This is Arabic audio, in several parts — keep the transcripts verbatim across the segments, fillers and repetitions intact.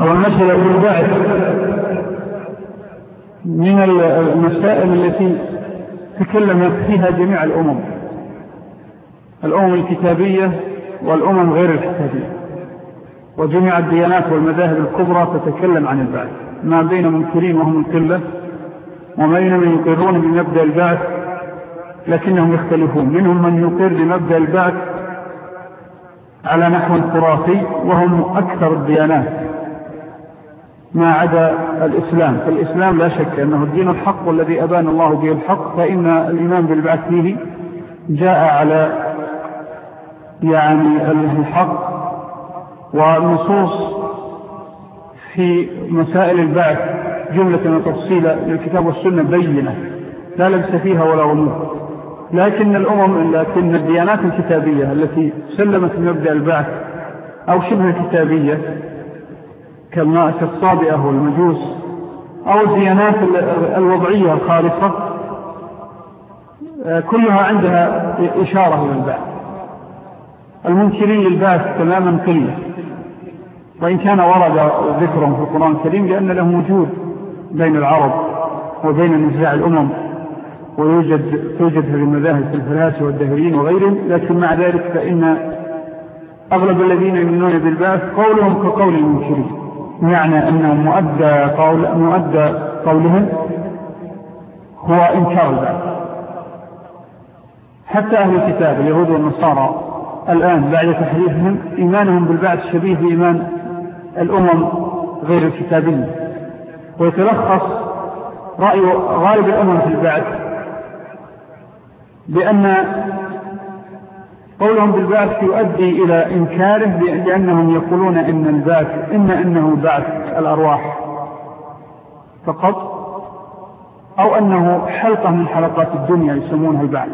والمسألة البعث من المسائل التي تكلمت فيها جميع الأمم، الأمم الكتابية والأمم غير الكتابية، وجميع الديانات والمذاهب الكبرى تتكلم عن البعث، ما بين منكرين وهم القلة وما بين من يقرون بمبدأ البعث لكنهم يختلفون. منهم من يقر بمبدأ البعث على نحو خرافي وهم أكثر الديانات ما عدا الإسلام، فالإسلام لا شك أنه الدين الحق والذي أبان الله به الحق، فإن الإيمان بالبعث فيه جاء على يعني الحق، والنصوص في مسائل البعث جملة وتفصيلا للكتاب والسنة بينة لا لبس فيها ولا غموض. لكن الأمم لكن الديانات الكتابية التي سلمت مبدأ البعث أو شبه كتابية كالصابئة والمجوس أو الديانات الوضعية الخالصة كلها عندها إشارة إلى البعث. المنكرين للبعث تماما قلة، وإن كان ورد ذكرهم في القرآن الكريم لأن لهم وجود بين العرب وبين نزاع الأمم، ويوجد توجد هذه المذاهب في الفلاسفة والدهريين وغيرهم، لكن مع ذلك فإن أغلب الذين يؤمنون بالبعث قولهم كقول المنكرين، يعني أن مؤدى قول مؤدى قولهم هو إنكار البعث. حتى أهل الكتاب اليهود والنصارى الآن بعد تحريفهم إيمانهم بالبعث شبيه بإيمان الأمم غير الكتابية، ويتلخص رأي غالب الأمم في البعث بأن قولهم بالبعث يؤدي إلى إنكاره، لأنهم يقولون إن البعث إما أنه بعث الأرواح فقط أو أنه حلقة من حلقات الدنيا يسمونها البعث.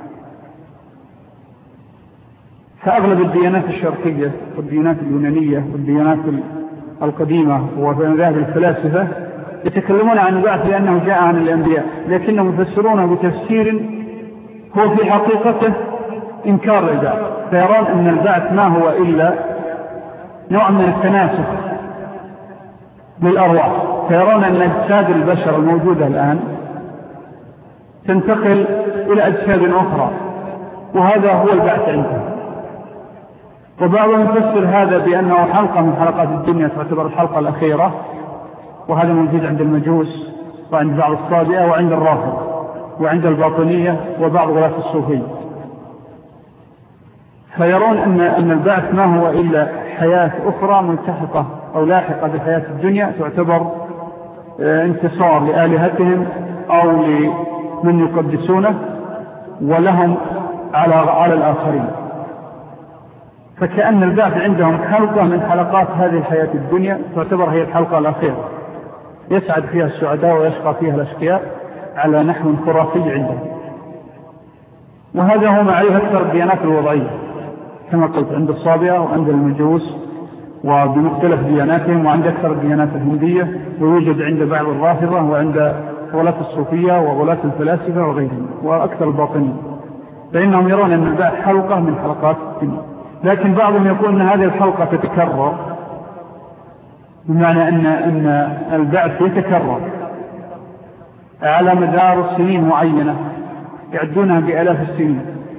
فأغلب الديانات الشرقية والديانات اليونانية والديانات القديمة ومذاهب الفلاسفة يتكلمون عن البعث لأنه جاء عن الأنبياء، لكنهم يفسرونه بتفسير هو في حقيقته إنكار البعث، فيرون أن البعث ما هو إلا نوع من التناسخ للأرواح، فيرون أن أجساد البشر الموجودة الآن تنتقل إلى أجساد أخرى، وهذا هو البعث عندهم. وبعضهم يفسر هذا بأنه حلقة من حلقات الدنيا تعتبر الحلقة الأخيرة، وهذا موجود عند المجوس وعند بعض الصابئة وعند الرافضة وعند الباطنية وبعض غلاة الصوفية، فيرون أن أن البعث ما هو إلا حياة أخرى ملتحقة أو لاحقة بحياة الدنيا، تعتبر انتصار لآلهتهم أو لمن يقدسونه ولهم على على الآخرين. فكأن البعث عندهم حلقة من حلقات هذه الحياة الدنيا تعتبر هي الحلقة الأخيرة، يسعد فيها السعداء ويشقى فيها الأشقياء على نحو خرافي عندهم. وهذا هو ما عليه أكثر الديانات الوضعية كما قلت، عند الصابئة وعند المجوس وبمختلف دياناتهم، وعند أكثر الديانات الهندية، ويوجد عند بعض الرافضة وعند غلاة الصوفية وغلاة الفلاسفة وغيرهم وأكثر الباطنين، فإنهم يرون أن البعث حلقة من حلقات الدنيا. لكن بعضهم يقول أن هذه الحلقة تتكرر، بمعنى أن أن البعث يتكرر على مدار سنين معينة يعدونها بآلاف السنين.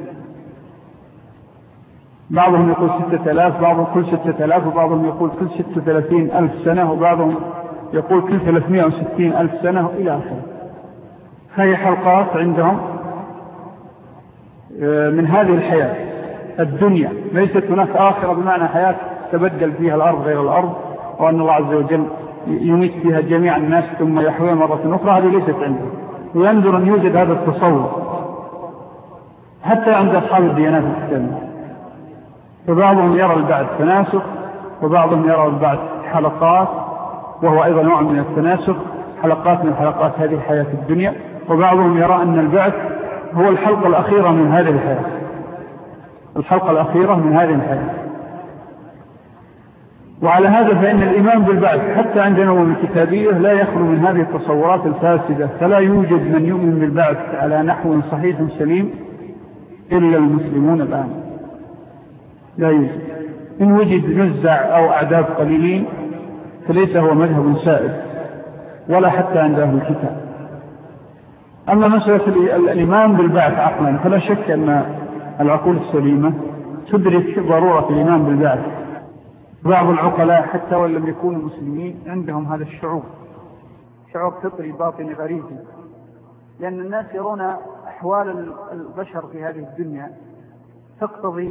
بعضهم يقول ستة آلاف، بعضهم كل ستة آلاف، وبعضهم يقول كل ستة وثلاثين ألف سنة، وبعضهم يقول كل ثلاثمائة وستين ألف سنة إلى آخره. هذه حلقات عندهم من هذه الحياة الدنيا، ليست هناك آخرة بمعنى حياة تبدل فيها الأرض غير الأرض، وأن الله عز وجل يميت فيها جميع الناس ثم يحوي مرة أخرى، هذه ليست عندهم. وينظر أن يوجد هذا التصور حتى عند أصحاب الديانات الإسلامية، فبعضهم يرى البعث تناسخ، وبعضهم يرى البعث حلقات، وهو أيضا نوع من التناسخ، حلقات من حلقات هذه الحياة الدنيا. وبعضهم يرى أن البعث هو الحلقة الأخيرة من هذه الحياة، الحلقة الأخيرة من هذه الحياة. وعلى هذا فإن الإيمان بالبعث حتى عندنا من الكتابية لا يخلو من هذه التصورات الفاسدة، فلا يوجد من يؤمن بالبعث على نحو صحيح سليم إلا المسلمون الآن، لا يوجد. إن وجد نزع أو أعداد قليلين فليس هو مذهب سائد ولا حتى عند أهل الكتاب. أما مسألة الإيمان بالبعث عقلا فلا شك أن العقول السليمة تدرك ضرورة الإيمان بالبعث. بعض العقلاء حتى وإن لم يكونوا مسلمين عندهم هذا الشعور، شعور فطري باطني غريزي، لأن الناس يرون أحوال البشر في هذه الدنيا تقتضي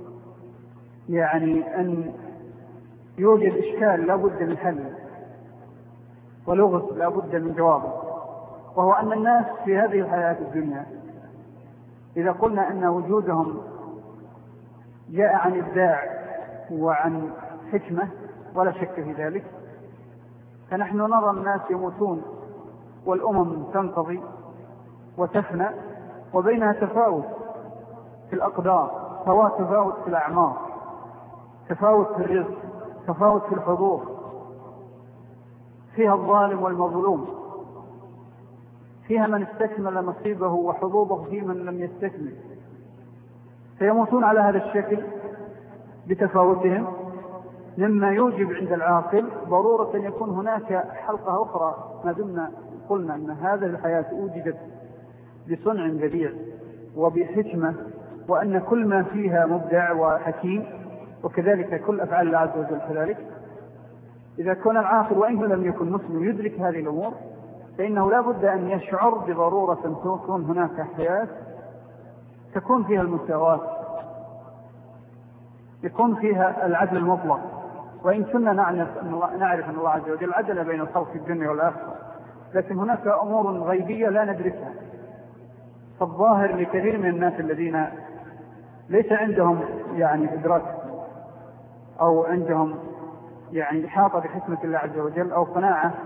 يعني أن يوجد إشكال لا بد من حله ولغز لا بد من جوابه، وهو أن الناس في هذه الحياة الدنيا إذا قلنا أن وجودهم جاء عن إبداع وعن حكمة ولا شك في ذلك، فنحن نرى الناس يموتون والأمم تنقضي وتفنى، وبينها تفاوت في الأقدار، تفاوت في الأعمار، تفاوت في الرزق، تفاوت في الحضور، فيها الظالم والمظلوم، فيها من استكمل نصيبه وحظوظه في من لم يستكمل، فيموتون على هذا الشكل بتفاوتهم، مما يوجب عند العاقل ضرورة أن يكون هناك حلقة أخرى. ما دمنا قلنا أن هذه الحياة أوجدت بصنع بديع وبحكمة، وأن كل ما فيها مبدع وحكيم، وكذلك كل أفعال الله عز وجل كذلك، إذا كان العاقل وإن لم يكن مسلم يدرك هذه الأمور، فإنه لا بد أن يشعر بضرورة أن تكون هناك حياة تكون فيها المساواة، يكون فيها العدل المطلق. وإن كنا نعرف أن الله, نعرف أن الله عز وجل عدل بين الخلق في الدنيا والآخرة، لكن هناك أمور غيبية لا ندركها. فالظاهر لكثير من الناس الذين ليس عندهم يعني إدراك أو عندهم يعني إحاطة بحكمة الله عز وجل أو قناعة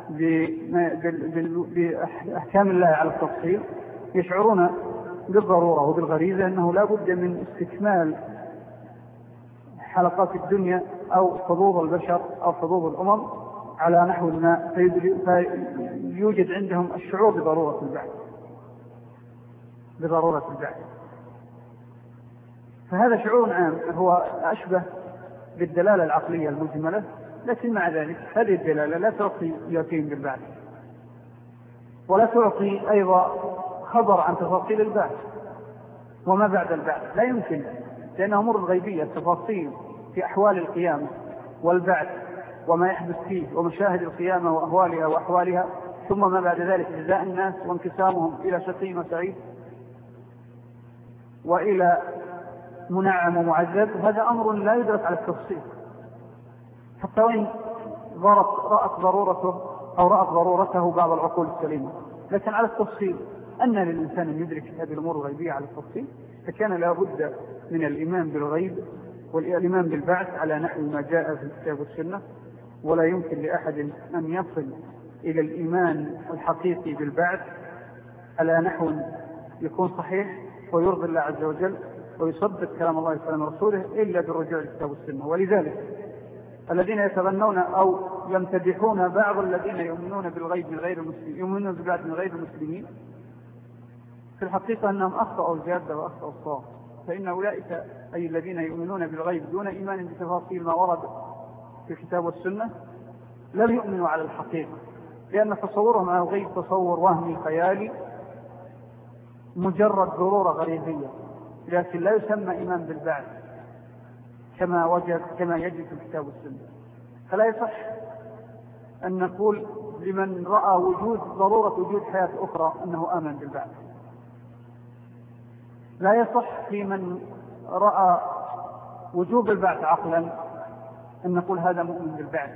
بأحكام الله على التفصيل، يشعرون بالضرورة وبالغريزة أنه لا بد من استكمال حلقات الدنيا أو حظوظ البشر أو حظوظ الأمم على نحو ما، فيوجد عندهم الشعور بضرورة البعث بضرورة البعث فهذا شعور عام هو أشبه بالدلالة العقلية المجملة، لكن مع ذلك هذه الدلالة لا تعطي يقين بالبعث، ولا تعطي أيضا خبر عن تفاصيل البعث وما بعد البعث، لا يمكن، لأنها أمور غيبية، تفاصيل في أحوال القيامة والبعث وما يحدث فيه ومشاهد القيامة وأهوالها وأحوالها، ثم ما بعد ذلك جزاء الناس وانقسامهم إلى شقي وسعيد وإلى منعم ومعذب. هذا أمر لا يدرك على التفصيل، حتى وإن رأت ضرورته أو رأت ضرورته بعض العقول السليمة، لكن على التفصيل أن للإنسان أن يدرك هذه الأمور الغيبية على التفصيل، فكان لا بد من الإيمان بالغيب والإيمان بالبعث على نحو ما جاء في الكتاب والسنة. ولا يمكن لأحد أن يصل إلى الإيمان الحقيقي بالبعث على نحو يكون صحيح ويرضي الله عز وجل ويصدق كلام الله وكلام رسوله إلا بالرجوع للكتاب والسنة. ولذلك الذين يتبنون أو يمتدحون بعض الذين يؤمنون بالغيب من غير المسلمين، يؤمنون بالبعث من غير المسلمين، في الحقيقة أنهم أخطأوا الجادة وأخطأوا الصواب. فإن أولئك أي الذين يؤمنون بالغيب دون إيمان بتفاصيل ما ورد في الكتاب والسنة لم يؤمنوا على الحقيقة، لأن تصورهم على الغيب تصور وهمي خيالي مجرد ضرورة غريزية، لكن لا يسمى إيمان بالبعث كما وجد كما يجد في الكتاب والسنة. فلا يصح أن نقول لمن رأى وجود ضرورة وجود حياة أخرى أنه آمن بالبعث. لا يصح لمن رأى وجوب البعث عقلا أن نقول هذا مؤمن بالبعث،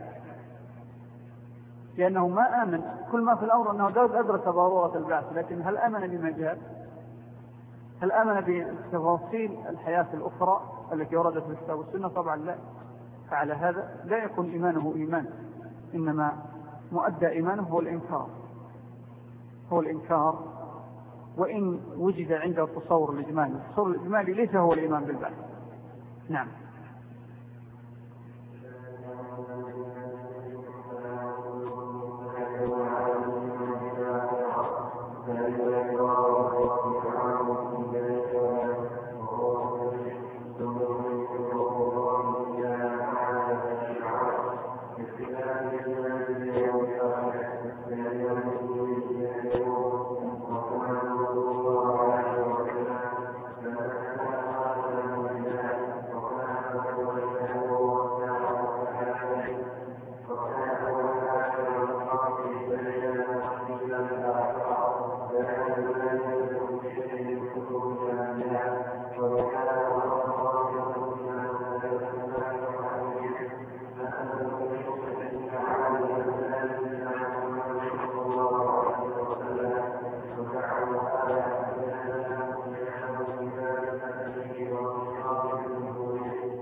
لأنه ما آمن. كل ما في الأمر أنه أدرك ضرورة البعث، لكن هل آمن بما جاء؟ هل آمن بتفاصيل الحياة الأخرى التي وردت في الكتاب والسنة؟ طبعا لا. فعلى هذا لا يكون إيمانه إيمان، إنما مؤدى إيمانه هو الإنكار هو الإنكار وإن وجد عنده التصور الإجمالي. التصور الإجمالي ليس هو الإيمان بالبعث. نعم. Thank you.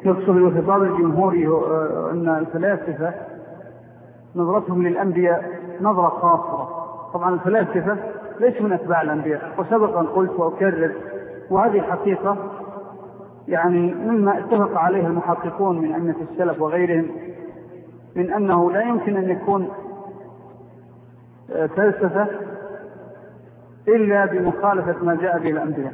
يقصد بالخطاب الجمهوري أن الفلاسفة نظرتهم للأنبياء نظرة خاصة. طبعا الفلاسفة ليس من أتباع الأنبياء، وسبقا قلت وأكرر وهذه حقيقة يعني مما اتفق عليه المحققون من أئمة السلف وغيرهم، من أنه لا يمكن أن يكون فلسفة إلا بمخالفة ما جاء به الأنبياء.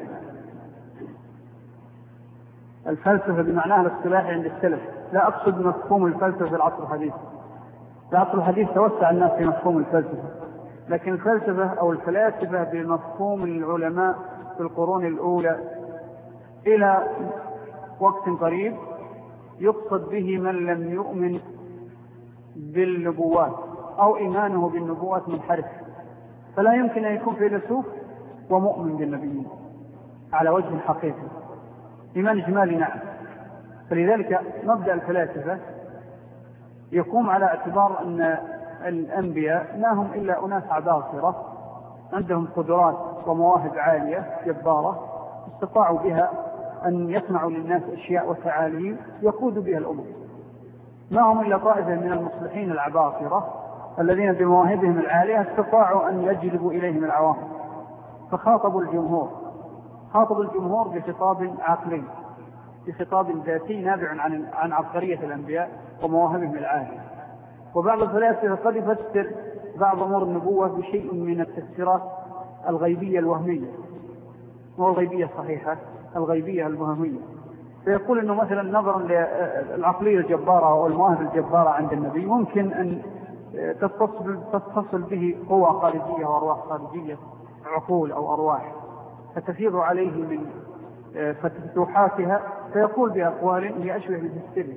الفلسفة بمعناها الاصطلاحي عند السلف، لا أقصد مفهوم الفلسفة في العصر الحديث. في العصر الحديث توسع الناس في مفهوم الفلسفة، لكن الفلسفة أو الفلاسفة بمفهوم العلماء في القرون الأولى إلى وقت قريب يقصد به من لم يؤمن بالنبوات أو إيمانه بالنبوات منحرف، فلا يمكن أن يكون فيلسوف ومؤمن بالنبيين على وجه حقيقي، إيمان إجمالي نعم. فلذلك مبدأ الفلاسفة يقوم على اعتبار أن الأنبياء ما هم إلا أناس عباقرة عندهم قدرات ومواهب عالية جبارة استطاعوا بها أن يصنعوا للناس أشياء وتعاليم يقودوا بها الأمم، ما هم إلا طائفة من المصلحين العباقرة الذين بمواهبهم العالية استطاعوا أن يجلبوا إليهم العوام. فخاطبوا الجمهور، خاطبوا الجمهور بخطاب عقلي، بخطاب ذاتي نابع عن عن عبقرية الأنبياء ومواهبهم العالية. وبعض الفلاسفة قد يفسر بعض أمور النبوة بشيء من التفسيرات الغيبية الوهمية، مو الغيبية الصحيحة، الغيبية الوهمية. فيقول أنه مثلا نظرا للعقلية الجبارة والمواهب الجبارة عند النبي ممكن أن تتصل, تتصل به قوة خارجية وأرواح خارجية، عقول أو أرواح، فتفيض عليه من فتوحاتها فيقول بأقوال هي أشبه بالهستيريا.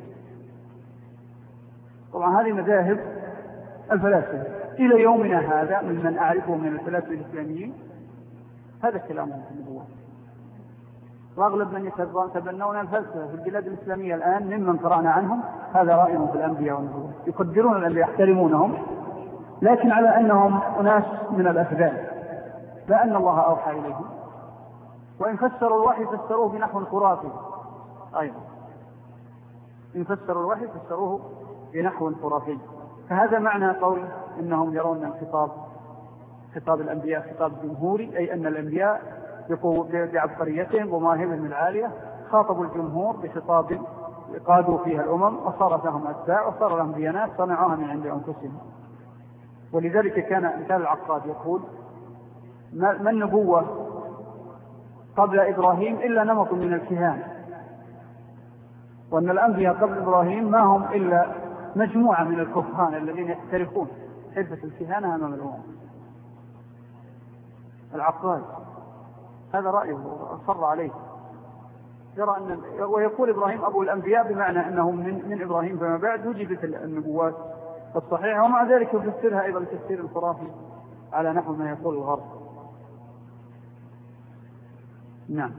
طبعا هذه مذاهب الفلاسفة إلى يومنا هذا ممن أعرفه من الفلاسفة الإسلاميين هذا كلامهم في النبوة. وأغلب من يتبنون الفلسفة في البلاد الإسلامية الآن ممن قرأنا عنهم هذا رأيهم في الأنبياء والنبوة، يقدرون الأنبياء يحترمونهم، لكن على أنهم أناس من الأفذال، لا أن الله أوحى إليهم. وإن فسروا الوحي فسروه بنحو خرافي أيضا، إن فسروا الوحي فسروه بنحو خرافي. فهذا معنى قول إنهم يرون الخطاب خطاب الأنبياء خطاب جمهوري، أي أن الأنبياء بعبقريتهم ومواهبهم العالية خاطبوا الجمهور بخطاب قادوا فيها الأمم وصارت لهم أتباع وصار لهم ديانات صنعوها من عند أنفسهم. ولذلك كان مثال العقاد يقول ما النبوة قبل إبراهيم إلا نمط من الكهانة، وأن الأنبياء قبل إبراهيم ما هم إلا مجموعة من الكهان الذين يحترفون حرفة الكهانة أمام الأمم. العقاد هذا رأيه أصر عليه، يرى أن ويقول إبراهيم أبو الأنبياء بمعنى أنه من, من إبراهيم فما بعد وجدت النبوات الصحيحة، ومع ذلك يفسرها أيضا التفسير الخرافي على نحو ما يقول الغرب. نعم.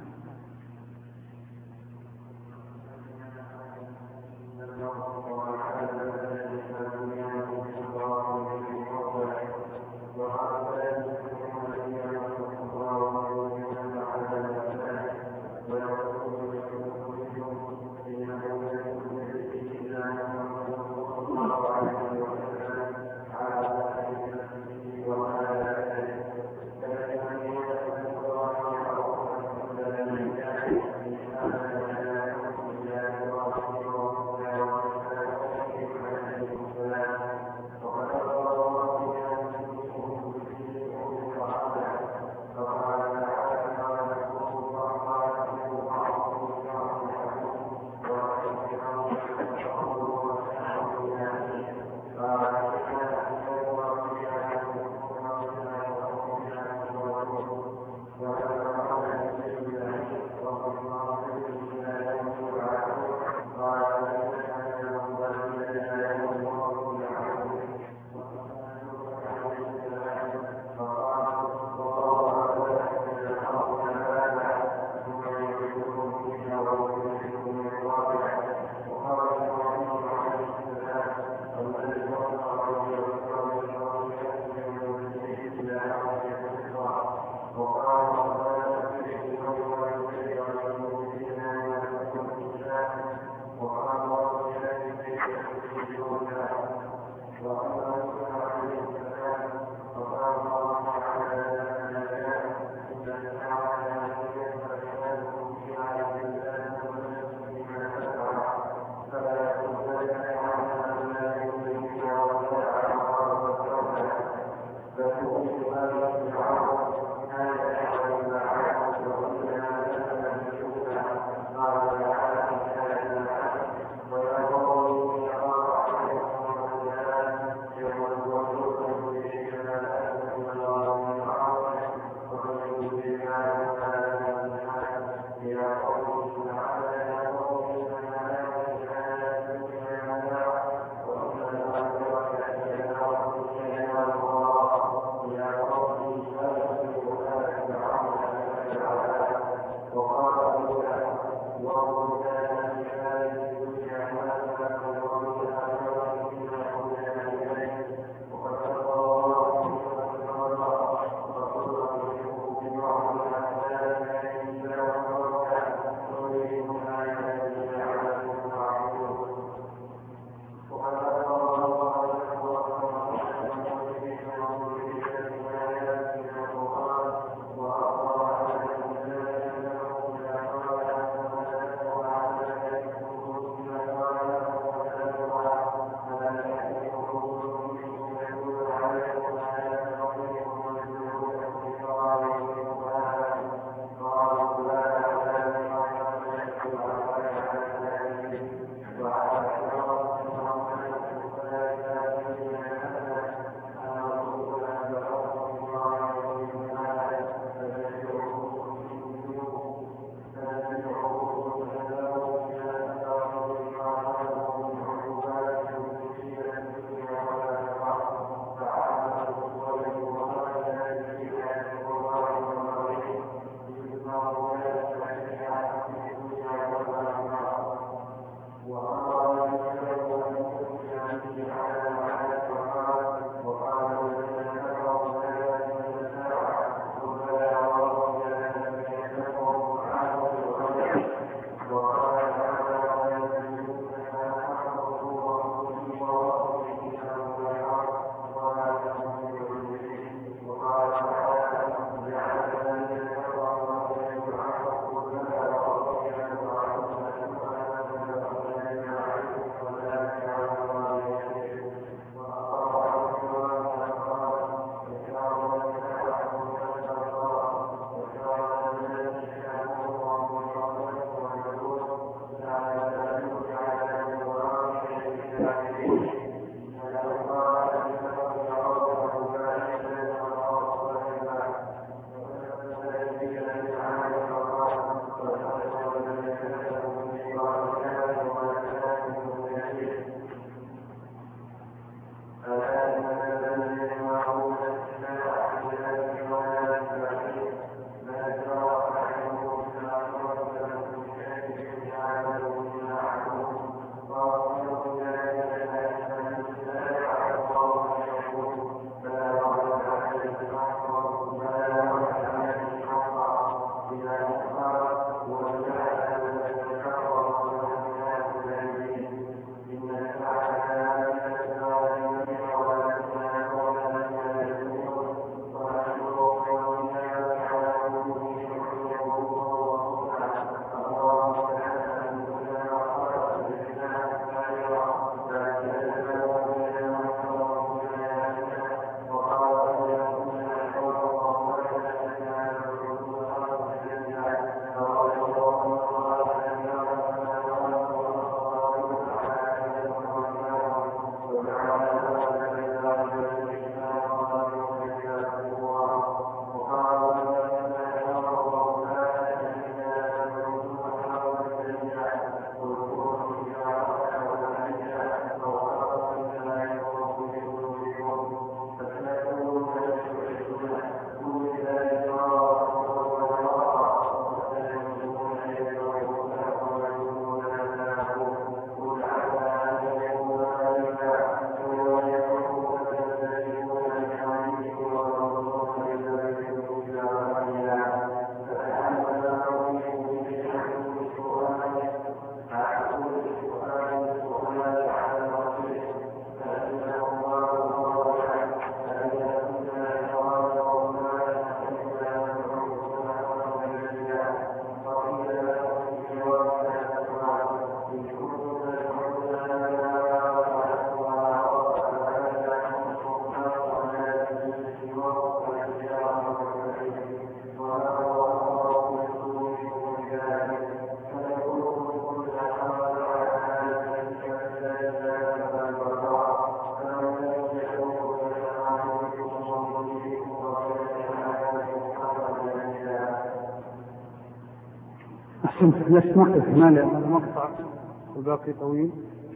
نسمع إكمال هذا المقطع والباقي طويل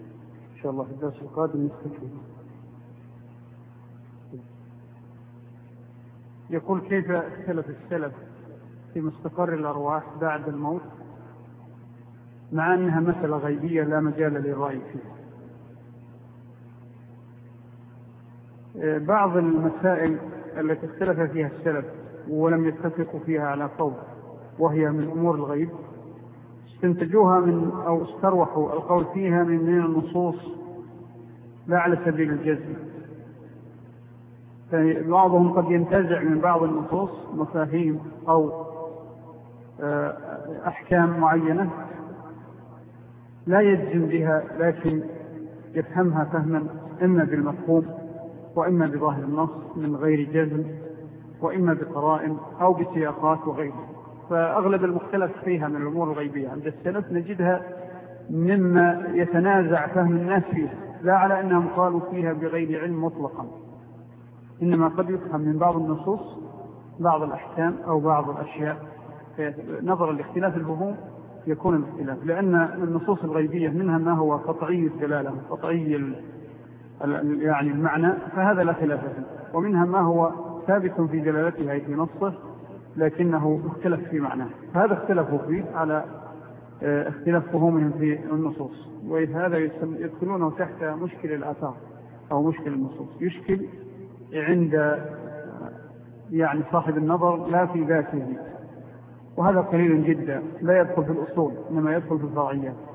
إن شاء الله في الدرس القادم نستكمل. يقول: كيف اختلف السلف في مستقر الأرواح بعد الموت مع أنها مسألة غيبية لا مجال للرأي فيها؟ بعض المسائل التي اختلف فيها السلف ولم يتفقوا فيها على قول وهي من أمور الغيب استنتجوها من أو استروحوا القول فيها من من النصوص لا على سبيل الجزم. بعضهم قد ينتزع من بعض النصوص مفاهيم أو أحكام معينة لا يجزم بها، لكن يفهمها فهما إما بالمفهوم وإما بظاهر النص من غير جزم، وإما بقرائن أو بسياقات وغيره. فأغلب المختلف فيها من الأمور الغيبية عند السلف نجدها مما يتنازع فهم الناس فيها، لا على أنهم قالوا فيها بغير علم مطلقا، إنما قد يفهم من بعض النصوص بعض الأحكام أو بعض الأشياء. نظرا لاختلاف الفهوم يكون الاختلاف، لأن النصوص الغيبية منها ما هو قطعي الدلالة قطعي يعني المعنى، فهذا لا خلاف فيه، ومنها ما هو ثابت في دلالتها في نصه لكنه اختلف في معناه، فهذا اختلفوا فيه على اختلاف فهومهم في النصوص. وهذا يدخلونه تحت مشكل الآثار أو مشكل النصوص، يشكل عند يعني صاحب النظر لا في ذاته، وهذا قليل جدا لا يدخل في الأصول إنما يدخل في الفرعيات.